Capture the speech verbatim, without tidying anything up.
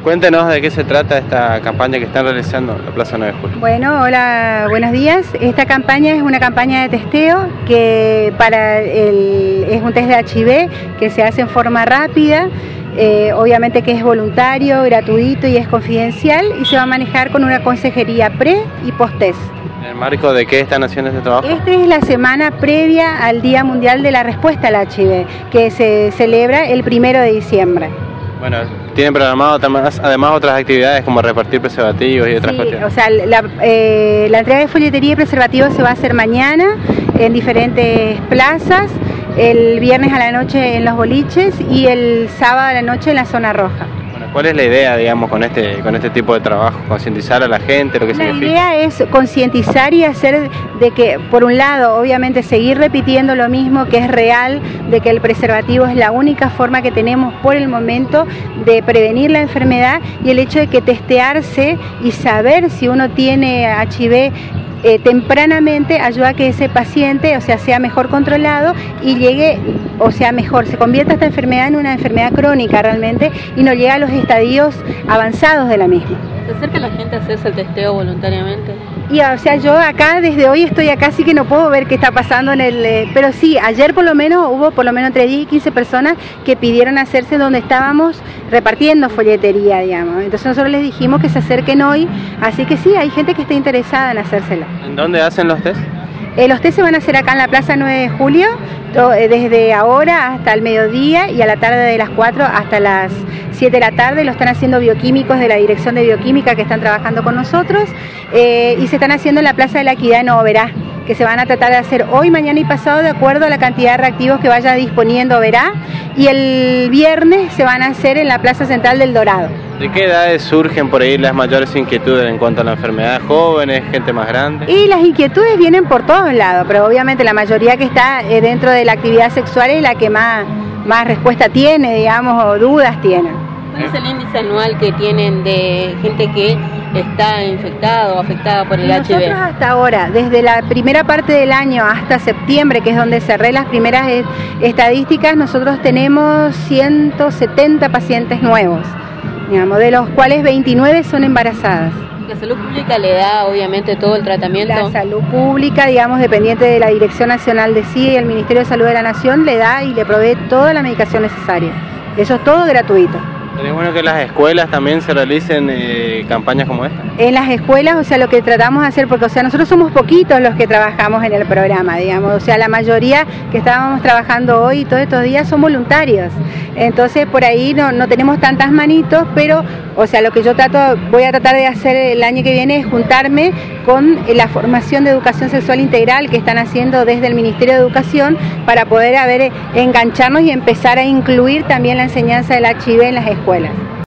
Cuéntenos de qué se trata esta campaña que están realizando en la Plaza nueve de Julio. Bueno, hola, buenos días. Esta campaña es una campaña de testeo que para el, es un test de H I V que se hace en forma rápida, eh, obviamente que es voluntario, gratuito y es confidencial, y se va a manejar con una consejería pre y post test. ¿En el marco de qué están haciendo este trabajo? Esta es la semana previa al Día Mundial de la Respuesta al H I V, que se celebra el primero de diciembre. Bueno, tienen programado además otras actividades como repartir preservativos y otras Sí, cuestiones. o sea, la, eh, la entrega de folletería y preservativos se va a hacer mañana en diferentes plazas, el viernes a la noche en los boliches y el sábado a la noche en la zona roja. ¿Cuál es la idea, digamos, con este con este tipo de trabajo? ¿Concientizar a la gente lo que La significa? La idea es concientizar y hacer de que, por un lado, obviamente seguir repitiendo lo mismo, que es real, de que el preservativo es la única forma que tenemos por el momento de prevenir la enfermedad, y el hecho de que testearse y saber si uno tiene H I V Eh, tempranamente ayuda a que ese paciente, o sea, sea mejor controlado y llegue, o sea, mejor, se convierta esta enfermedad en una enfermedad crónica realmente y no llega a los estadios avanzados de la misma. ¿Se acerca la gente a hacerse el testeo voluntariamente? Y o sea, yo acá desde hoy estoy acá, así que no puedo ver qué está pasando en el... Eh, pero sí, ayer por lo menos hubo por lo menos entre diez y quince personas que pidieron hacerse donde estábamos repartiendo folletería, digamos. Entonces nosotros les dijimos que se acerquen hoy, así que sí, hay gente que está interesada en hacérsela. ¿En dónde hacen los test? Eh, los test se van a hacer acá en la Plaza nueve de Julio, to, eh, desde ahora hasta el mediodía, y a la tarde de las cuatro hasta las siete de la tarde. Lo están haciendo bioquímicos de la Dirección de Bioquímica que están trabajando con nosotros, eh, y se están haciendo en la Plaza de la Equidad en Oberá, que se van a tratar de hacer hoy, mañana y pasado de acuerdo a la cantidad de reactivos que vaya disponiendo Oberá, y el viernes se van a hacer en la Plaza Central del Dorado. ¿De qué edades surgen por ahí las mayores inquietudes en cuanto a la enfermedad? ¿Jóvenes, gente más grande? Y las inquietudes vienen por todos lados, pero obviamente la mayoría que está eh, dentro de la actividad sexual es la que más, más respuesta tiene, digamos, o dudas tienen. ¿Cuál es el índice anual que tienen de gente que está infectada o afectada por el Nosotros H I V? Hasta ahora, desde la primera parte del año hasta septiembre, que es donde cerré las primeras eh, estadísticas, nosotros tenemos ciento setenta pacientes nuevos, digamos, de los cuales veintinueve son embarazadas. La salud pública le da obviamente todo el tratamiento. La salud pública, digamos, dependiente de la Dirección Nacional de S I D A y el Ministerio de Salud de la Nación, le da y le provee toda la medicación necesaria. Eso es todo gratuito. ¿Es bueno que en las escuelas también se realicen eh, campañas como esta? En las escuelas, o sea, lo que tratamos de hacer, porque, o sea, nosotros somos poquitos los que trabajamos en el programa, digamos, o sea, la mayoría que estábamos trabajando hoy y todos estos días son voluntarios. Entonces, por ahí no, no tenemos tantas manitos, pero, o sea, lo que yo trato, voy a tratar de hacer el año que viene es juntarme con la formación de educación sexual integral que están haciendo desde el Ministerio de Educación para poder, a ver, engancharnos y empezar a incluir también la enseñanza del H I V en las escuelas.